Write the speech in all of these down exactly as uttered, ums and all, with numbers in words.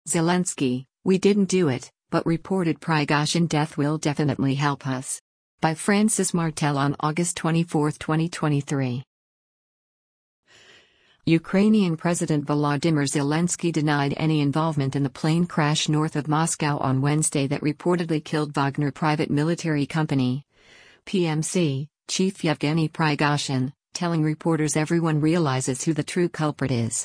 Zelensky, we didn't do it, but reported Prigozhin death will definitely help us. By Francis Martel on August twenty-fourth, twenty twenty-three. Ukrainian President Volodymyr Zelensky denied any involvement in the plane crash north of Moscow on Wednesday that reportedly killed Wagner Private Military Company P M C chief Yevgeny Prigozhin, telling reporters everyone realizes who the true culprit is.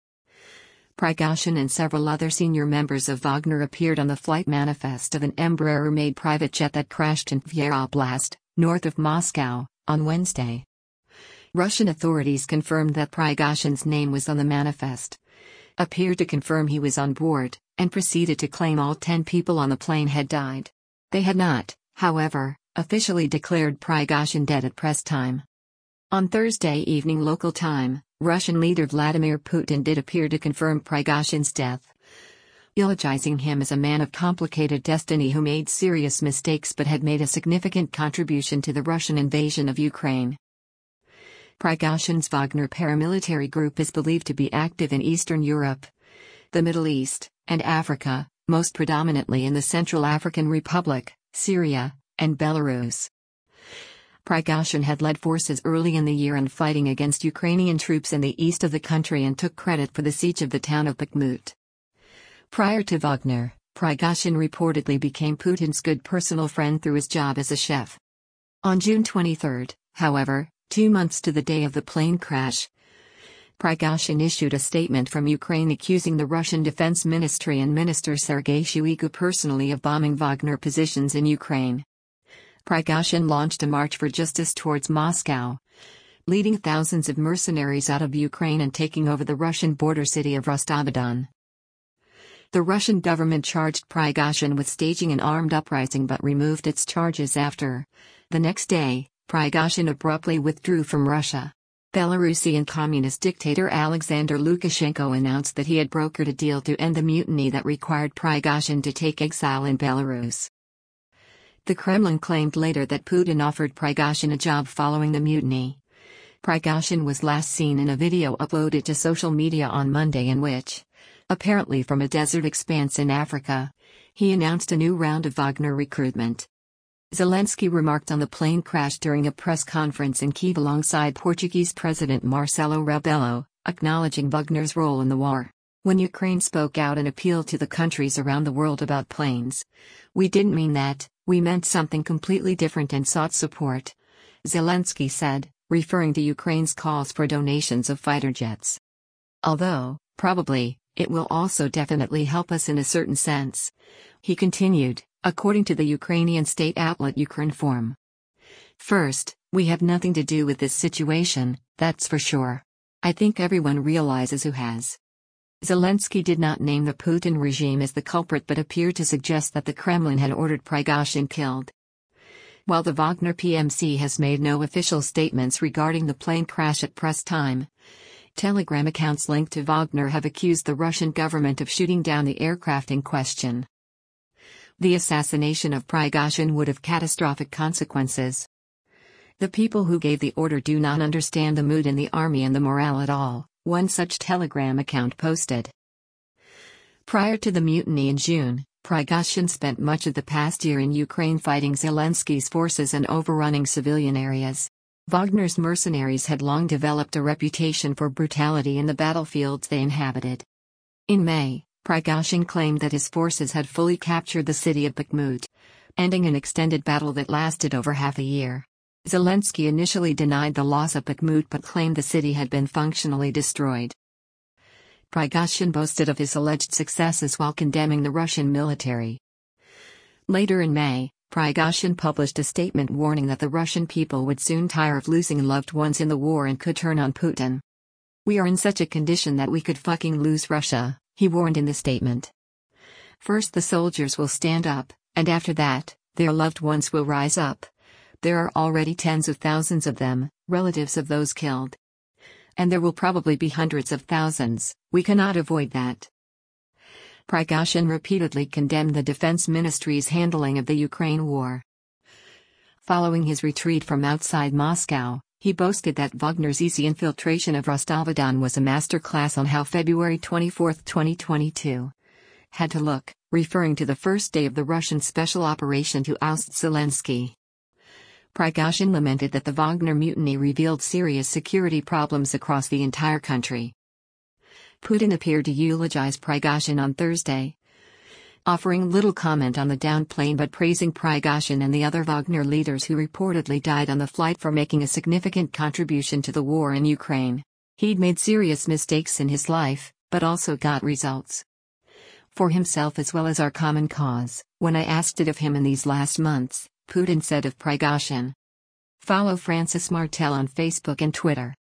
Prigozhin and several other senior members of Wagner appeared on the flight manifest of an Embraer-made private jet that crashed in Tver Oblast, north of Moscow, on Wednesday. Russian authorities confirmed that Prigozhin's name was on the manifest, appeared to confirm he was on board, and proceeded to claim all ten people on the plane had died. They had not, however, officially declared Prigozhin dead at press time. On Thursday evening local time, Russian leader Vladimir Putin did appear to confirm Prigozhin's death, eulogizing him as a man of complicated destiny who made serious mistakes but had made a significant contribution to the Russian invasion of Ukraine. Prigozhin's Wagner paramilitary group is believed to be active in Eastern Europe, the Middle East, and Africa, most predominantly in the Central African Republic, Syria, and Belarus. Prigozhin had led forces early in the year in fighting against Ukrainian troops in the east of the country and took credit for the siege of the town of Bakhmut. Prior to Wagner, Prigozhin reportedly became Putin's good personal friend through his job as a chef. On June twenty-third, however, two months to the day of the plane crash, Prigozhin issued a statement from Ukraine accusing the Russian Defense Ministry and Minister Sergei Shoigu personally of bombing Wagner positions in Ukraine. Prigozhin launched a march for justice towards Moscow, leading thousands of mercenaries out of Ukraine and taking over the Russian border city of Rostov-on-Don. The Russian government charged Prigozhin with staging an armed uprising but removed its charges after, the next day, Prigozhin abruptly withdrew from Russia. Belarusian communist dictator Alexander Lukashenko announced that he had brokered a deal to end the mutiny that required Prigozhin to take exile in Belarus. The Kremlin claimed later that Putin offered Prigozhin a job following the mutiny. Prigozhin was last seen in a video uploaded to social media on Monday in which, apparently from a desert expanse in Africa, he announced a new round of Wagner recruitment. Zelensky remarked on the plane crash during a press conference in Kyiv alongside Portuguese President Marcelo Rebelo, acknowledging Wagner's role in the war. When Ukraine spoke out and appealed to the countries around the world about planes, we didn't mean that, we meant something completely different and sought support, Zelensky said, referring to Ukraine's calls for donations of fighter jets. Although, probably, it will also definitely help us in a certain sense, he continued, according to the Ukrainian state outlet Ukrinform. First, we have nothing to do with this situation, that's for sure. I think everyone realizes who has. Zelensky did not name the Putin regime as the culprit but appeared to suggest that the Kremlin had ordered Prigozhin killed. While the Wagner P M C has made no official statements regarding the plane crash at press time, Telegram accounts linked to Wagner have accused the Russian government of shooting down the aircraft in question. The assassination of Prigozhin would have catastrophic consequences. The people who gave the order do not understand the mood in the army and the morale at all, one such Telegram account posted. Prior to the mutiny in June, Prigozhin spent much of the past year in Ukraine fighting Zelensky's forces and overrunning civilian areas. Wagner's mercenaries had long developed a reputation for brutality in the battlefields they inhabited. In May, Prigozhin claimed that his forces had fully captured the city of Bakhmut, ending an extended battle that lasted over half a year. Zelensky initially denied the loss of Bakhmut but claimed the city had been functionally destroyed. Prigozhin boasted of his alleged successes while condemning the Russian military. Later in May, Prigozhin published a statement warning that the Russian people would soon tire of losing loved ones in the war and could turn on Putin. "We are in such a condition that we could fucking lose Russia," he warned in the statement. "First the soldiers will stand up, and after that, their loved ones will rise up. There are already tens of thousands of them, relatives of those killed. And there will probably be hundreds of thousands, we cannot avoid that." Prigozhin repeatedly condemned the defense ministry's handling of the Ukraine war. Following his retreat from outside Moscow, he boasted that Wagner's easy infiltration of Rostov-on-Don was a masterclass on how February twenty-fourth, twenty twenty-two had to look, referring to the first day of the Russian special operation to oust Zelensky. Prigozhin lamented that the Wagner mutiny revealed serious security problems across the entire country. Putin appeared to eulogize Prigozhin on Thursday, offering little comment on the downed plane but praising Prigozhin and the other Wagner leaders who reportedly died on the flight for making a significant contribution to the war in Ukraine. He'd made serious mistakes in his life, but also got results for himself as well as our common cause. When I asked it of him in these last months, Putin said of Prigozhin. Follow Francis Martel on Facebook and Twitter.